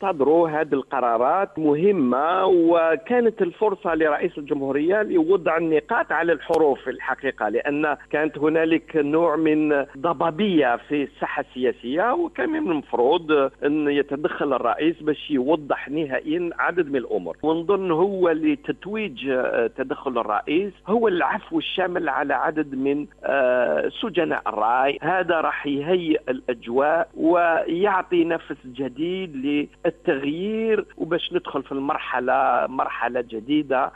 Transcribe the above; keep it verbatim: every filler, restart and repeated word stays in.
صدروا هذه القرارات مهمة، وكانت الفرصة لرئيس الجمهورية لوضع النقاط على الحروف في الحقيقة، لأن كانت هنالك نوع من ضبابية في الساحة السياسية، وكان من المفروض أن يتدخل الرئيس باش يوضح نهائيا عدد من الأمور. ونظن هو لتتويج تدخل الرئيس هو العفو الشامل على عدد من سجناء الرأي. هذا راح يهيئ الأجواء ويعطي نفس جديد للتغيير، وباش ندخل في المرحلة مرحلة جديدة